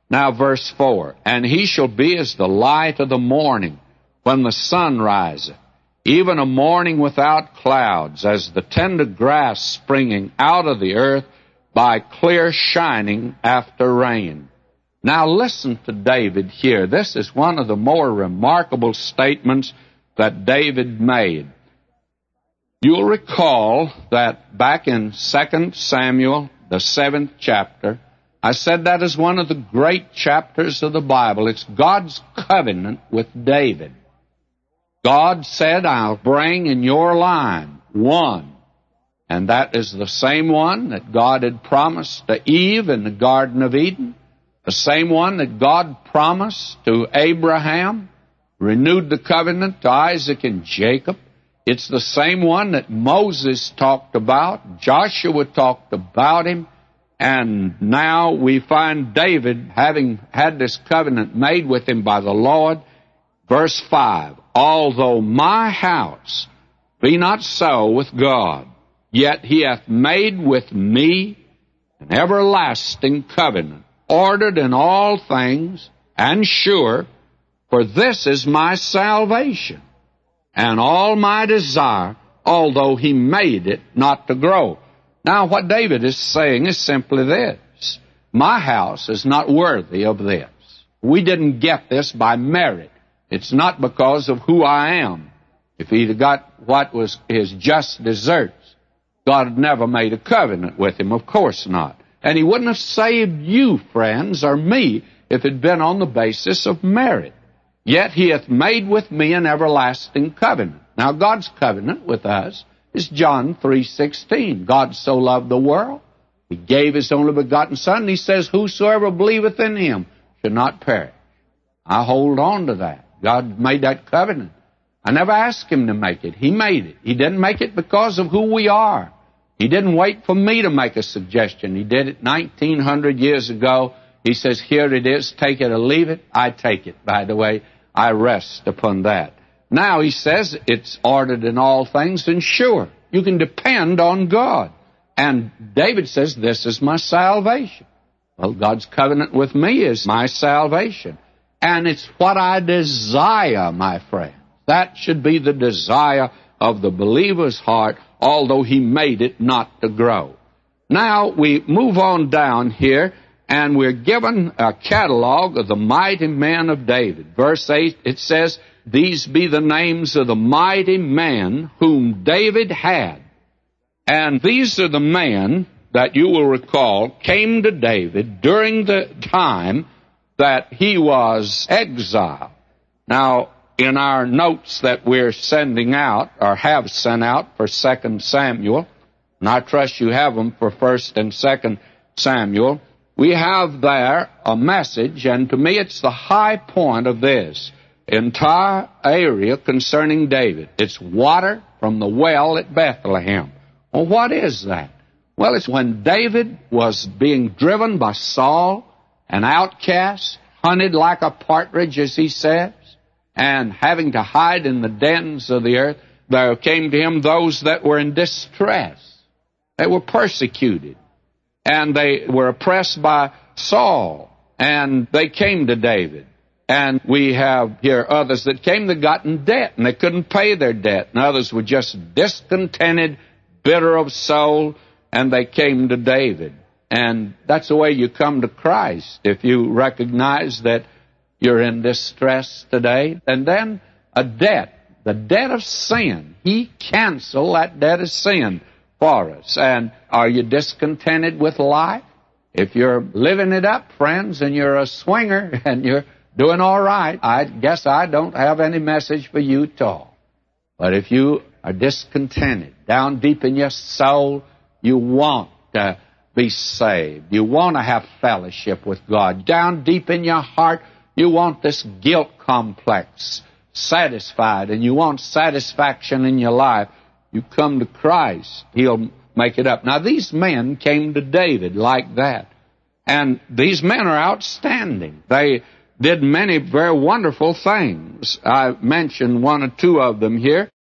Now, verse 4, And he shall be as the light of the morning, when the sun riseth, even a morning without clouds, as the tender grass springing out of the earth by clear shining after rain. Now listen to David here. This is one of the more remarkable statements that David made. You'll recall that back in 2 Samuel, the 7th chapter, I said that is one of the great chapters of the Bible. It's God's covenant with David. God said, I'll bring in your line one. And that is the same one that God had promised to Eve in the Garden of Eden, the same one that God promised to Abraham, renewed the covenant to Isaac and Jacob. It's the same one that Moses talked about, Joshua talked about him, and now we find David having had this covenant made with him by the Lord. Verse 5, Although my house be not so with God, yet he hath made with me an everlasting covenant, ordered in all things, and sure, for this is my salvation, and all my desire, although he made it not to grow. Now, what David is saying is simply this. My house is not worthy of this. We didn't get this by merit. It's not because of who I am. If he'd got what was his just deserts, God had never made a covenant with him. Of course not. And he wouldn't have saved you, friends, or me, if it had been on the basis of merit. Yet he hath made with me an everlasting covenant. Now, God's covenant with us is John 3:16. God so loved the world, he gave his only begotten Son, and he says, Whosoever believeth in him should not perish. I hold on to that. God made that covenant. I never asked him to make it. He made it. He didn't make it because of who we are. He didn't wait for me to make a suggestion. He did it 1900 years ago. He says, here it is, take it or leave it. I take it, by the way. I rest upon that. Now, he says, it's ordered in all things, and sure, you can depend on God. And David says, this is my salvation. Well, God's covenant with me is my salvation. And it's what I desire, my friend. That should be the desire of the believer's heart, although he made it not to grow. Now, we move on down here, and we're given a catalog of the mighty men of David. Verse 8, it says, These be the names of the mighty men whom David had. And these are the men that you will recall came to David during the time that he was exiled. Now, in our notes that we're sending out, or have sent out for 2 Samuel, and I trust you have them for 1 and 2 Samuel, we have there a message, and to me it's the high point of this entire area concerning David. It's water from the well at Bethlehem. Well, what is that? Well, it's when David was being driven by Saul, an outcast, hunted like a partridge, as he says, and having to hide in the dens of the earth, there came to him those that were in distress. They were persecuted, and they were oppressed by Saul, and they came to David. And we have here others that came that got in debt, and they couldn't pay their debt, and others were just discontented, bitter of soul, and they came to David. And that's the way you come to Christ, if you recognize that you're in distress today. And then a debt, the debt of sin. He canceled that debt of sin for us. And are you discontented with life? If you're living it up, friends, and you're a swinger and you're doing all right, I guess I don't have any message for you at all. But if you are discontented, down deep in your soul, you want to be saved. You want to have fellowship with God. Down deep in your heart, you want this guilt complex satisfied, and you want satisfaction in your life. You come to Christ. He'll make it up. Now, these men came to David like that. And these men are outstanding. They did many very wonderful things. I mentioned one or two of them here.